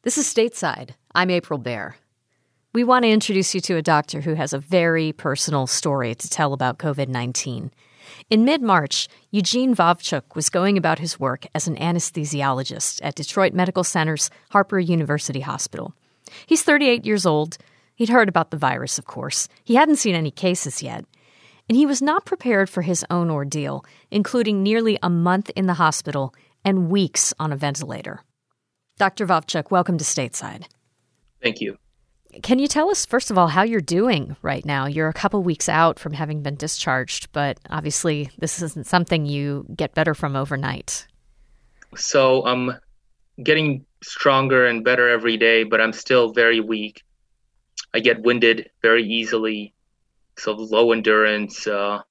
This is Stateside. I'm April Baer. We want to introduce you to a doctor who has a very personal story to tell about COVID-19. In mid-March, Eugene Vovchuk was going about his work as an anesthesiologist at Detroit Medical Center's Harper University Hospital. He's 38 years old. He'd heard about the virus, of course. He hadn't seen any cases yet. And he was not prepared for his own ordeal, including nearly a month in the hospital and weeks on a ventilator. Dr. Vovchuk, welcome to Stateside. Thank you. Can you tell us, first of all, how you're doing right now? You're a couple weeks out from having been discharged, but obviously this isn't something you get better from overnight. So I'm getting stronger and better every day, but I'm still very weak. I get winded very easily, so low endurance. I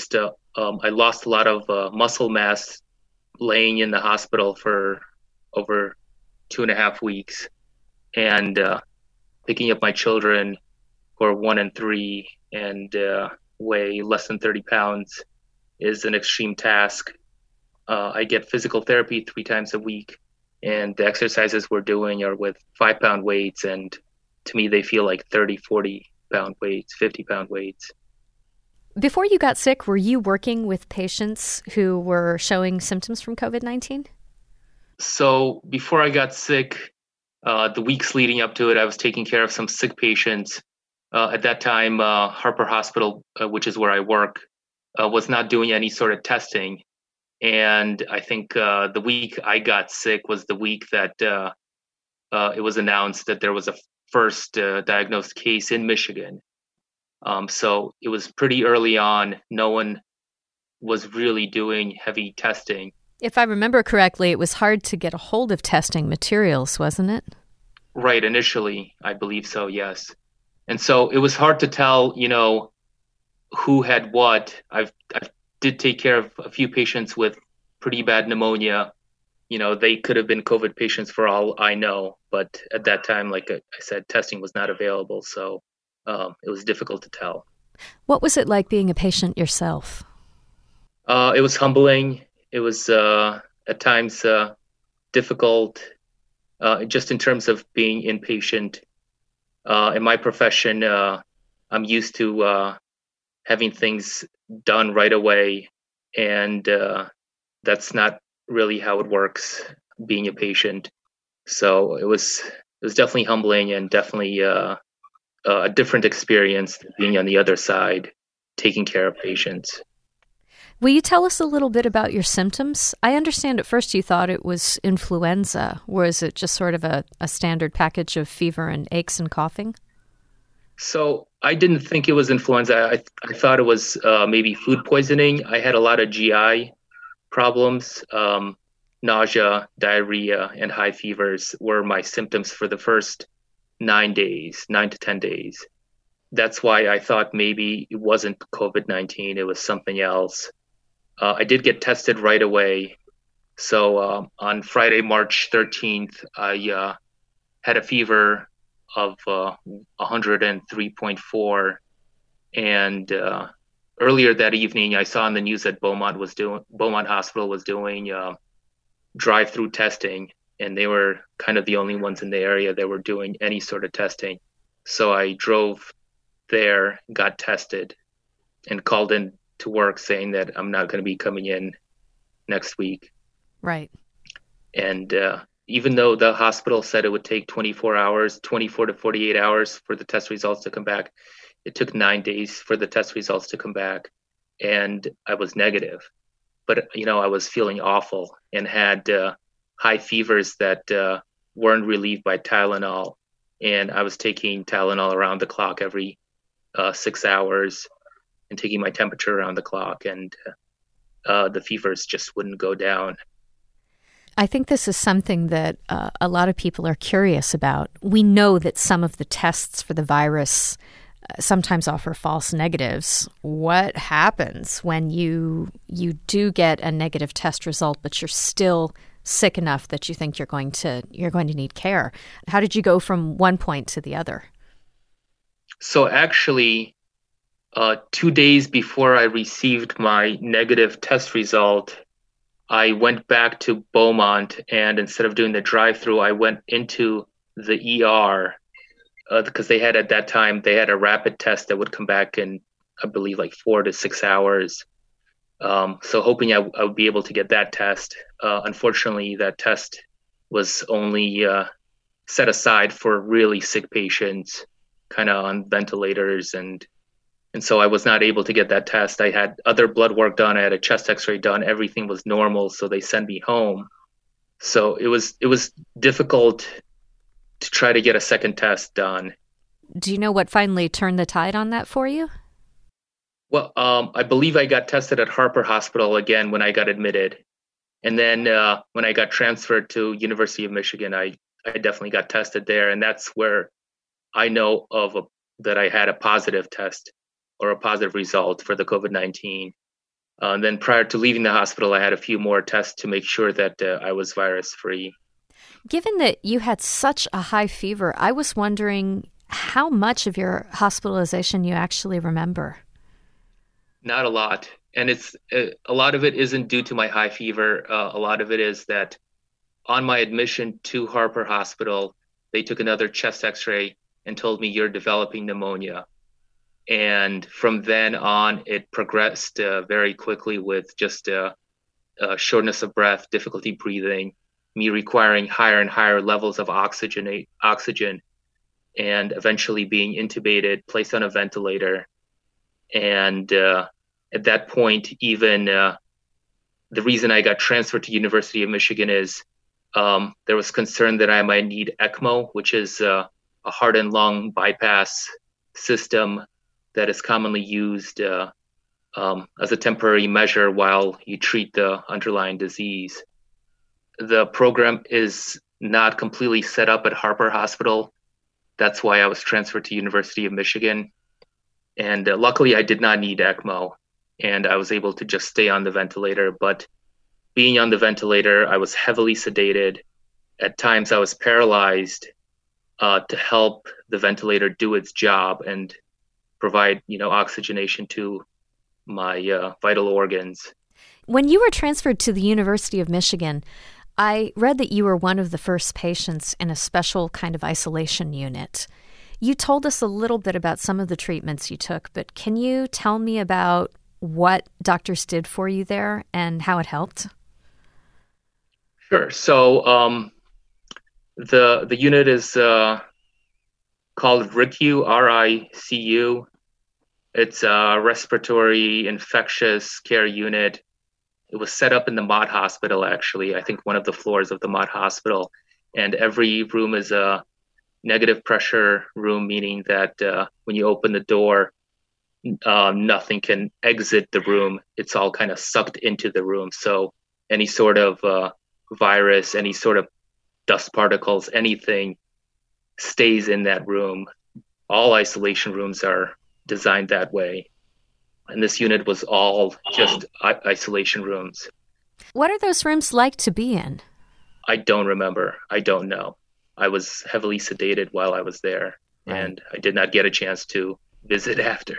lost a lot of muscle mass laying in the hospital for over 2.5 weeks, and picking up my children who are 1 and 3 and weigh less than 30 pounds is an extreme task. I get physical therapy 3 times a week, and the exercises we're doing are with 5-pound weights, and to me they feel like 30, 40-pound weights, 50-pound weights. Before you got sick, were you working with patients who were showing symptoms from COVID-19? So before I got sick, the weeks leading up to it, I was taking care of some sick patients. At that time, Harper Hospital, which is where I work, was not doing any sort of testing. And I think the week I got sick was the week that it was announced that there was a first diagnosed case in Michigan. So it was pretty early on. No one was really doing heavy testing. If I remember correctly, it was hard to get a hold of testing materials, wasn't it? Right, initially, I believe so, yes. And so it was hard to tell, who had what. I did take care of a few patients with pretty bad pneumonia. They could have been COVID patients for all I know. But at that time, like I said, testing was not available, so it was difficult to tell. What was it like being a patient yourself? It was humbling. It was at times difficult, just in terms of being inpatient. In my profession, I'm used to having things done right away, and that's not really how it works being a patient. So it was definitely humbling and definitely a different experience than being on the other side, taking care of patients. Will you tell us a little bit about your symptoms? I understand at first you thought it was influenza. Was it just sort of a standard package of fever and aches and coughing? So I didn't think it was influenza. I thought it was maybe food poisoning. I had a lot of GI problems. Nausea, diarrhea, and high fevers were my symptoms for the first 9 to 10 days. That's why I thought maybe it wasn't COVID-19. It was something else. I did get tested right away. So on Friday, March 13th, I had a fever of 103.4. And earlier that evening, I saw on the news that Beaumont Hospital was doing drive-through testing, and they were kind of the only ones in the area that were doing any sort of testing. So I drove there, got tested, and called in to work saying that I'm not going to be coming in next week. Right. And even though the hospital said it would take 24 to 48 hours for the test results to come back, it took 9 days for the test results to come back, and I was negative. But, I was feeling awful and had high fevers that weren't relieved by Tylenol. And I was taking Tylenol around the clock every 6 hours and taking my temperature around the clock, and the fevers just wouldn't go down. I think this is something that a lot of people are curious about. We know that some of the tests for the virus sometimes offer false negatives. What happens when you do get a negative test result, but you're still sick enough that you think you're going to need care? How did you go from one point to the other? So actually, 2 days before I received my negative test result, I went back to Beaumont, and instead of doing the drive-through, I went into the ER because they had at that time they had a rapid test that would come back in, I believe, like 4 to 6 hours. So hoping I would be able to get that test. Unfortunately, that test was only set aside for really sick patients, kind of on ventilators, and so I was not able to get that test. I had other blood work done. I had a chest X-ray done. Everything was normal, so they sent me home. So it was difficult to try to get a second test done. Do you know what finally turned the tide on that for you? Well, I believe I got tested at Harper Hospital again when I got admitted, and then when I got transferred to University of Michigan, I definitely got tested there, and that's where I know that I had a positive test or a positive result for the COVID-19. And then prior to leaving the hospital, I had a few more tests to make sure that I was virus free. Given that you had such a high fever, I was wondering how much of your hospitalization you actually remember. Not a lot. And it's a lot of it isn't due to my high fever. A lot of it is that on my admission to Harper Hospital, they took another chest x-ray and told me you're developing pneumonia. And from then on, it progressed very quickly with just shortness of breath, difficulty breathing, me requiring higher and higher levels of oxygen, and eventually being intubated, placed on a ventilator. And at that point, even the reason I got transferred to University of Michigan is there was concern that I might need ECMO, which is a heart and lung bypass system that is commonly used as a temporary measure while you treat the underlying disease. The program is not completely set up at Harper Hospital. That's why I was transferred to University of Michigan. And luckily, I did not need ECMO, and I was able to just stay on the ventilator. But being on the ventilator, I was heavily sedated. At times, I was paralyzed to help the ventilator do its job and provide, oxygenation to my vital organs. When you were transferred to the University of Michigan, I read that you were one of the first patients in a special kind of isolation unit. You told us a little bit about some of the treatments you took, but can you tell me about what doctors did for you there and how it helped? Sure. So the unit is called RICU, RICU. It's a respiratory infectious care unit. It was set up in the Mott Hospital, actually. I think one of the floors of the Mott Hospital. And every room is a negative pressure room, meaning that when you open the door, nothing can exit the room. It's all kind of sucked into the room. So any sort of virus, any sort of dust particles, anything stays in that room. All isolation rooms are designed that way. And this unit was all just isolation rooms. What are those rooms like to be in? I don't remember. I don't know. I was heavily sedated while I was there, and I did not get a chance to visit after.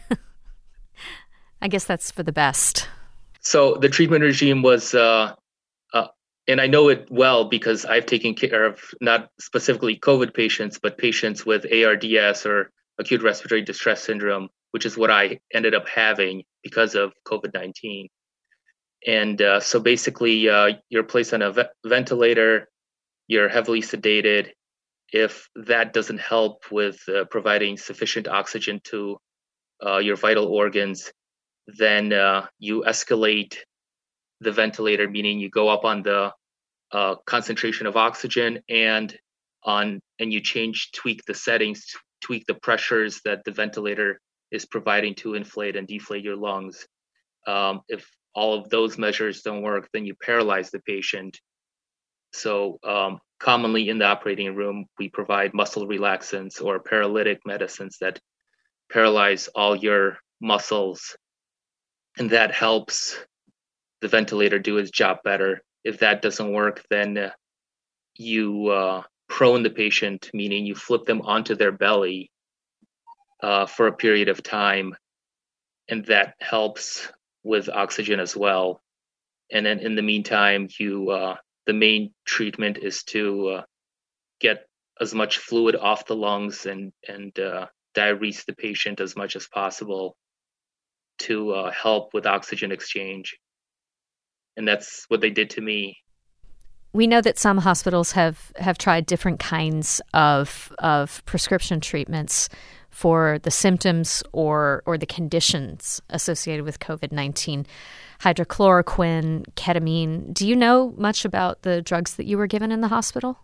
I guess that's for the best. So the treatment regime was, and I know it well because I've taken care of not specifically COVID patients, but patients with ARDS or acute respiratory distress syndrome, which is what I ended up having because of COVID-19. And so basically, you're placed on a ventilator, you're heavily sedated. If that doesn't help with providing sufficient oxygen to your vital organs, then you escalate the ventilator, meaning you go up on the concentration of oxygen and you tweak the settings, tweak the pressures that the ventilator is providing to inflate and deflate your lungs. If all of those measures don't work, then you paralyze the patient. So commonly in the operating room, we provide muscle relaxants or paralytic medicines that paralyze all your muscles, and that helps the ventilator do its job better. If that doesn't work, then you prone the patient, meaning you flip them onto their belly for a period of time, and that helps with oxygen as well. And then in the meantime, the main treatment is to get as much fluid off the lungs and diurese the patient as much as possible to help with oxygen exchange. And that's what they did to me. We know that some hospitals have tried different kinds of prescription treatments for the symptoms or the conditions associated with COVID-19. Hydrochloroquine, ketamine. Do you know much about the drugs that you were given in the hospital?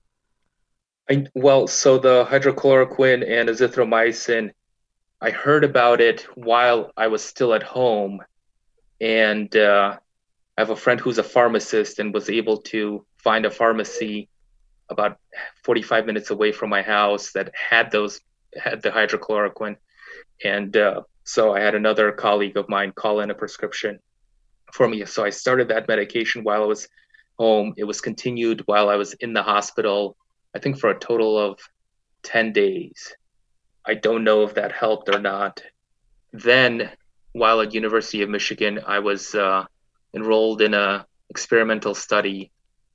So the hydrochloroquine and azithromycin, I heard about it while I was still at home. And I have a friend who's a pharmacist and was able to find a pharmacy about 45 minutes away from my house that had the hydrochloroquine. And so I had another colleague of mine call in a prescription for me. So I started that medication while I was home. It was continued while I was in the hospital, I think for a total of 10 days. I don't know if that helped or not. Then, while at University of Michigan, I was enrolled in a experimental study.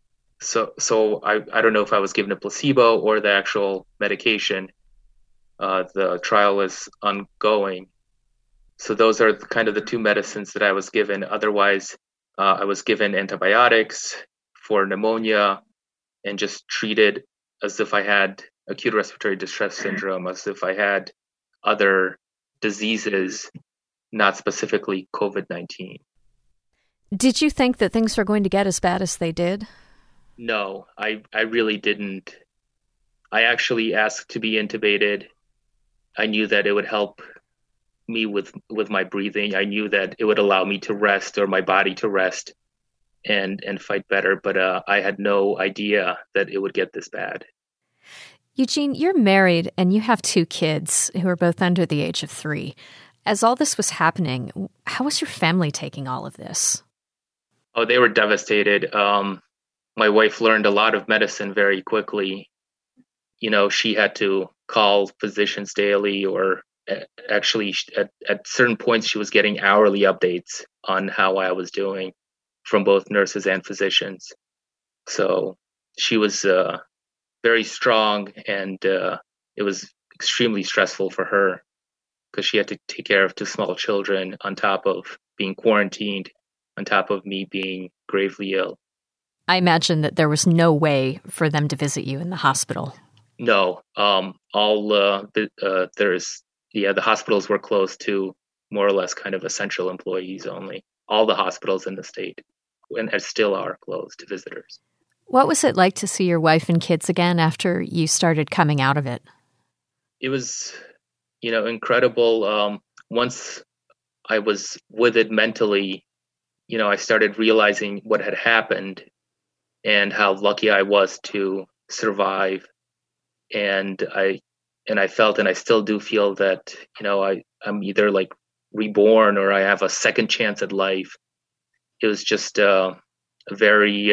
So I don't know if I was given a placebo or the actual medication. The trial is ongoing. So those are kind of the two medicines that I was given. Otherwise, I was given antibiotics for pneumonia and just treated as if I had acute respiratory distress syndrome, as if I had other diseases, not specifically COVID-19. Did you think that things were going to get as bad as they did? No, I really didn't. I actually asked to be intubated. I knew that it would help me with my breathing. I knew that it would allow me to rest, or my body to rest and fight better. But I had no idea that it would get this bad. Eugene, you're married and you have 2 kids who are both under the age of 3. As all this was happening, how was your family taking all of this? Oh, they were devastated. My wife learned a lot of medicine very quickly. You know, she had to call physicians daily, or actually at certain points she was getting hourly updates on how I was doing from both nurses and physicians. So she was very strong, and it was extremely stressful for her because she had to take care of 2 small children on top of being quarantined, on top of me being gravely ill. I imagine that there was no way for them to visit you in the hospital. No, the hospitals were closed to more or less kind of essential employees only. All the hospitals in the state, and still are, closed to visitors. What was it like to see your wife and kids again after you started coming out of it? It was, incredible. Once I was with it mentally, I started realizing what had happened and how lucky I was to survive. And I felt, and I still do feel that, I'm either like reborn or I have a second chance at life. It was just a very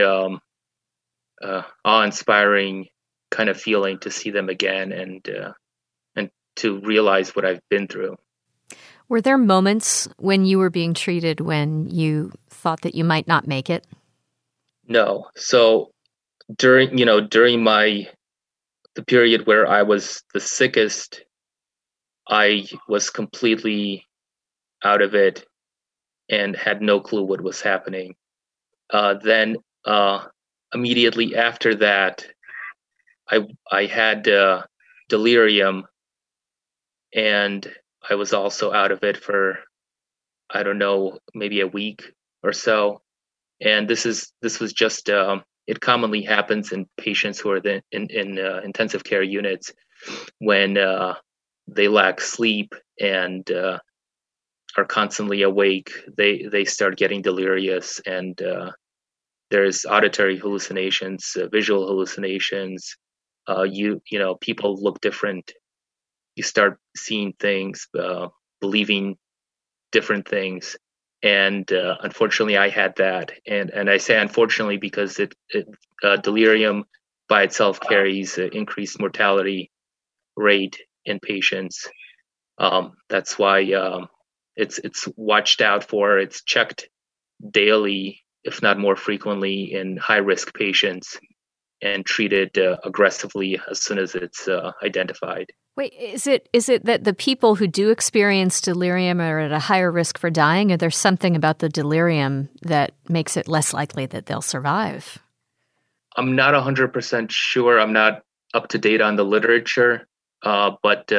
awe-inspiring kind of feeling to see them again and to realize what I've been through. Were there moments when you were being treated when you thought that you might not make it? No. So during the period where I was the sickest, I was completely out of it and had no clue what was happening. Then immediately after that, I had delirium, and I was also out of it for, I don't know, maybe a week or so. And this was just it commonly happens in patients who are in intensive care units when they lack sleep and are constantly awake. They start getting delirious, and there's auditory hallucinations, visual hallucinations. People look different. You start seeing things, believing different things. And unfortunately, I had that. And I say unfortunately because delirium by itself carries an increased mortality rate in patients. That's why it's watched out for. It's checked daily, if not more frequently, in high-risk patients. and treated aggressively as soon as it's identified. Wait, is it that the people who do experience delirium are at a higher risk for dying, or there's something about the delirium that makes it less likely that they'll survive? I'm not 100% sure. I'm not up to date on the literature, but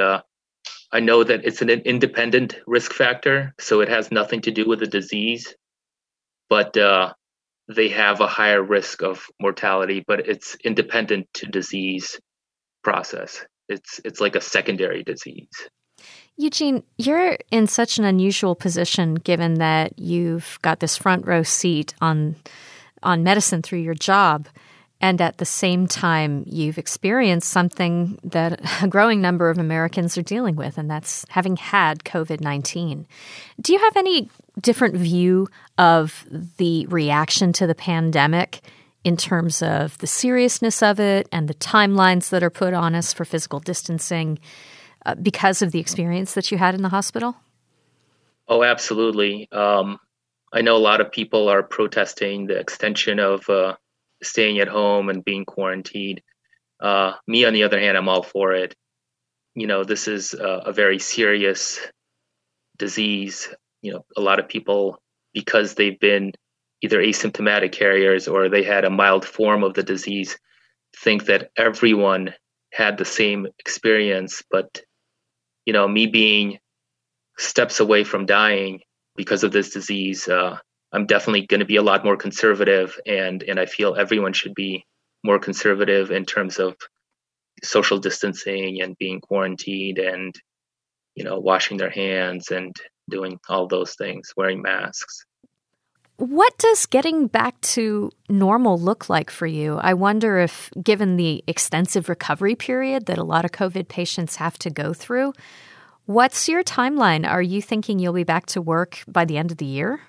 I know that it's an independent risk factor, so it has nothing to do with the disease, but they have a higher risk of mortality, but it's independent to disease process. It's like a secondary disease. Eugene, you're in such an unusual position given that you've got this front row seat on medicine through your job, and at the same time you've experienced something that a growing number of Americans are dealing with, and that's having had COVID-19. Do you have any different view of the reaction to the pandemic in terms of the seriousness of it and the timelines that are put on us for physical distancing because of the experience that you had in the hospital? Oh, absolutely. I know a lot of people are protesting the extension of staying at home and being quarantined. Me, on the other hand, I'm all for it. This is a very serious disease. A lot of people, because they've been either asymptomatic carriers or they had a mild form of the disease, think that everyone had the same experience. But, me being steps away from dying because of this disease, I'm definitely going to be a lot more conservative. And I feel everyone should be more conservative in terms of social distancing and being quarantined and, washing their hands and doing all those things, wearing masks. What does getting back to normal look like for you? I wonder if, given the extensive recovery period that a lot of COVID patients have to go through, what's your timeline? Are you thinking you'll be back to work by the end of the year?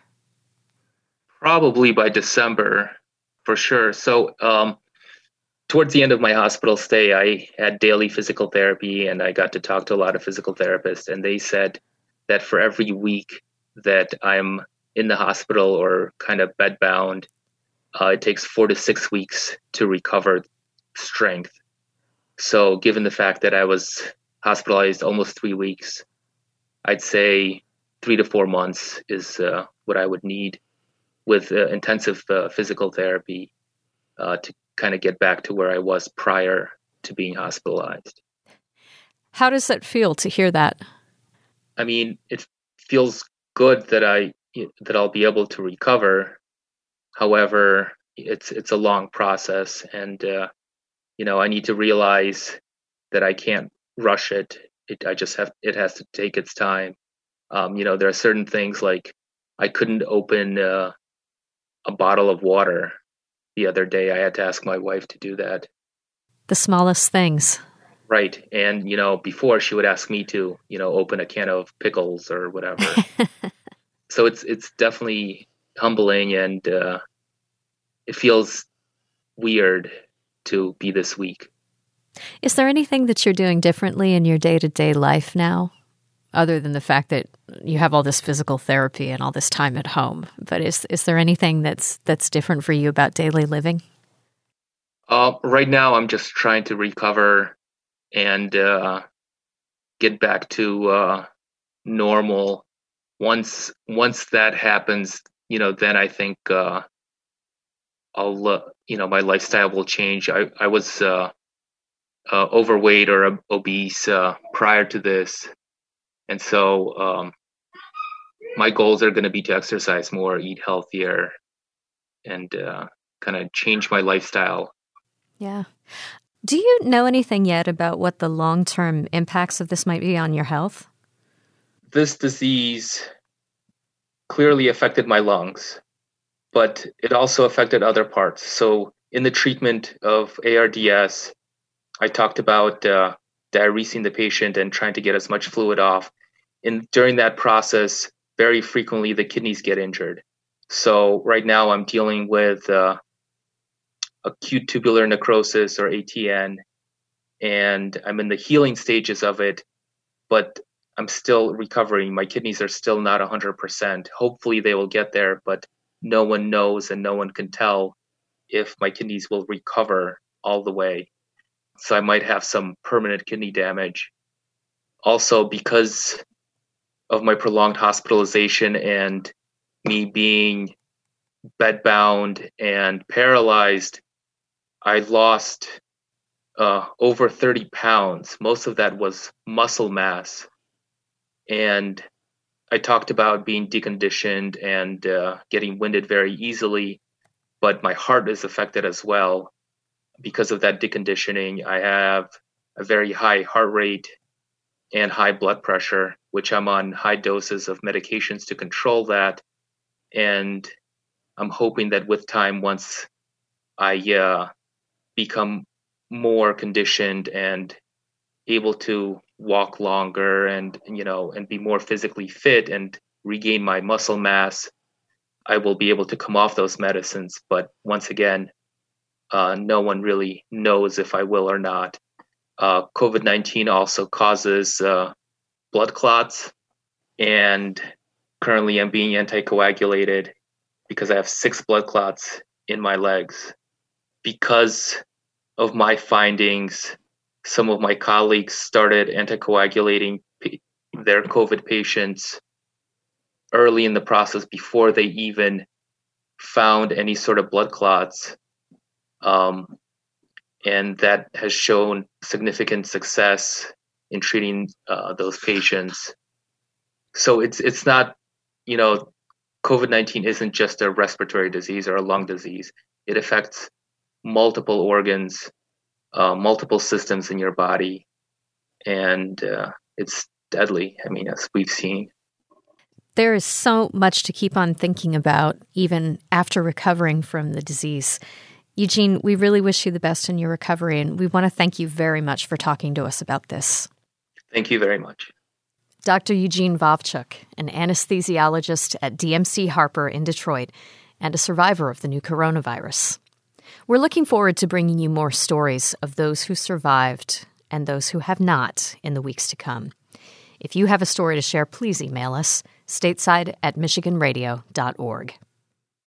Probably by December, for sure. So towards the end of my hospital stay, I had daily physical therapy, and I got to talk to a lot of physical therapists, and they said that for every week that I'm in the hospital or kind of bedbound, it takes 4 to 6 weeks to recover strength. So given the fact that I was hospitalized almost 3 weeks, I'd say 3 to 4 months is what I would need with intensive physical therapy to kind of get back to where I was prior to being hospitalized. How does that feel to hear that? I mean, it feels good that I'll be able to recover. However, it's a long process, and I need to realize that I can't rush it. It has to take its time. There are certain things like I couldn't open a bottle of water the other day. I had to ask my wife to do that. The smallest things. Right. And, before she would ask me to, open a can of pickles or whatever. So it's definitely humbling, and it feels weird to be this weak. Is there anything that you're doing differently in your day-to-day life now, other than the fact that you have all this physical therapy and all this time at home? But is there anything that's different for you about daily living? Right now, I'm just trying to recover and get back to normal. Once that happens, then I think my lifestyle will change. I was overweight or obese prior to this, and so my goals are going to be to exercise more, eat healthier, and kind of change my lifestyle. Yeah. Do you know anything yet about what the long-term impacts of this might be on your health? This disease clearly affected my lungs, but it also affected other parts. So in the treatment of ARDS, I talked about diuresing the patient and trying to get as much fluid off. And during that process, very frequently the kidneys get injured. So right now I'm dealing with acute tubular necrosis, or ATN, and I'm in the healing stages of it, but I'm still recovering. My kidneys are still not 100%. Hopefully they will get there, but no one knows and no one can tell if my kidneys will recover all the way. So I might have some permanent kidney damage. Also, because of my prolonged hospitalization and me being bedbound and paralyzed, I lost over 30 pounds. Most of that was muscle mass. And I talked about being deconditioned and getting winded very easily, but my heart is affected as well. Because of that deconditioning, I have a very high heart rate and high blood pressure, which I'm on high doses of medications to control that. And I'm hoping that with time, once I become more conditioned and able to walk longer and be more physically fit and regain my muscle mass, I will be able to come off those medicines. But once again, no one really knows if I will or not. COVID-19 also causes blood clots, and currently I'm being anticoagulated because I have 6 blood clots in my legs. Because of my findings, some of my colleagues started anticoagulating their COVID patients early in the process before they even found any sort of blood clots. And that has shown significant success in treating those patients. So it's not, COVID-19 isn't just a respiratory disease or a lung disease. It affects multiple organs, multiple systems in your body, and it's deadly, as we've seen. There is so much to keep on thinking about, even after recovering from the disease. Eugene, we really wish you the best in your recovery, and we want to thank you very much for talking to us about this. Thank you very much. Dr. Eugene Vovchuk, an anesthesiologist at DMC Harper in Detroit and a survivor of the new coronavirus. We're looking forward to bringing you more stories of those who survived and those who have not in the weeks to come. If you have a story to share, please email us, stateside@michiganradio.org.